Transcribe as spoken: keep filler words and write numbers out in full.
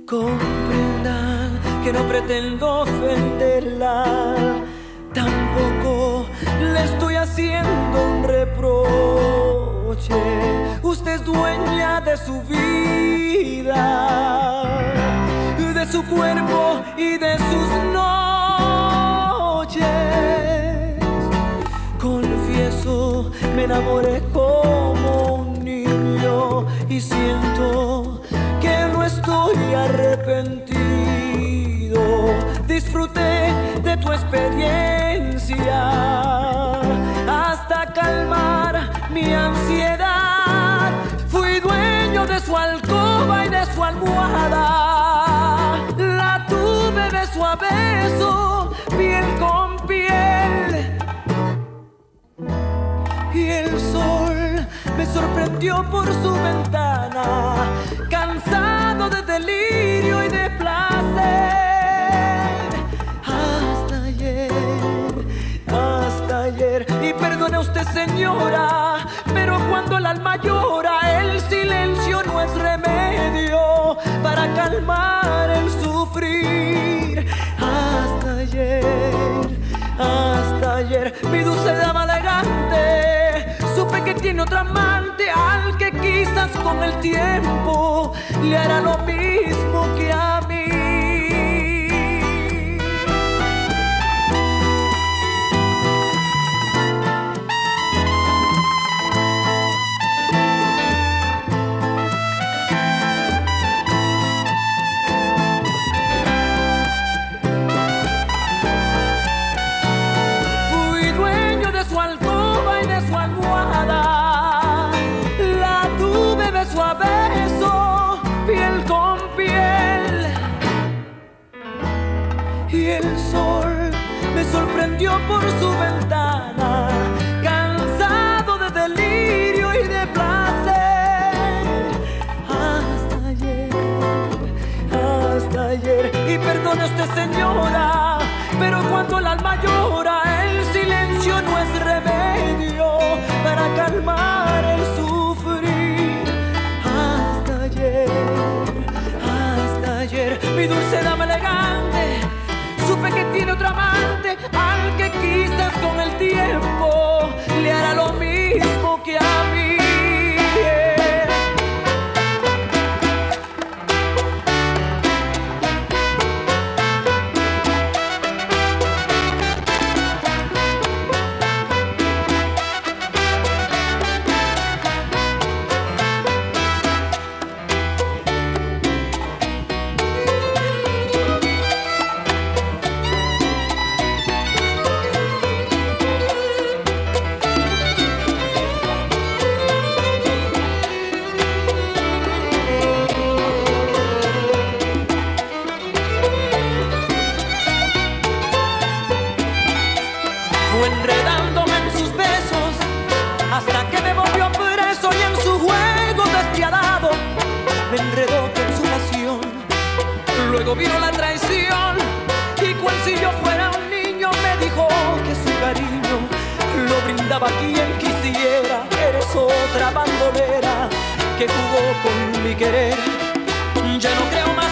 Comprendan que no pretendo ofenderla, tampoco le estoy haciendo un reproche. Usted es dueña de su vida, de su cuerpo y de sus noches. Confieso, me enamoré como un niño y siento que no estoy arrepentido. Disfruté de tu experiencia hasta calmar mi ansiedad. Fui dueño de su alcoba y de su almohada. La tuve beso a beso, piel con piel. Y el sol me sorprendió por su ventana, cansado de delirio y de placer. Hasta ayer, hasta ayer. Y perdone usted, señora, pero cuando el alma llora, el silencio no es remedio para calmar el sufrir. Hasta ayer, hasta ayer, mi dulce dama elegante, supe que tiene otra amante al que quizás con el tiempo le hará lo mismo que a mí. Fui dueño de su alcoba y de su almohada. La tuve beso a beso, piel con piel. Y el sol me sorprendió por su ventana, cansado de delirio y de placer. Hasta ayer, hasta ayer. Y perdone usted, señora, pero cuando el alma llora, el silencio no es remedio para calmar el sufrir. Hasta ayer, hasta ayer, mi dulce dama elegante, supe que tiene otro amante al que quizás con el tiempo le hará lo mismo que a mí. Fue enredándome en sus besos hasta que me volvió preso, y en su juego despiadado me enredó con su pasión. Luego vino la traición y cual si yo fuera un niño me dijo que su cariño lo brindaba a quien quisiera. Eres otra bandolera que jugó con mi querer. Ya no creo más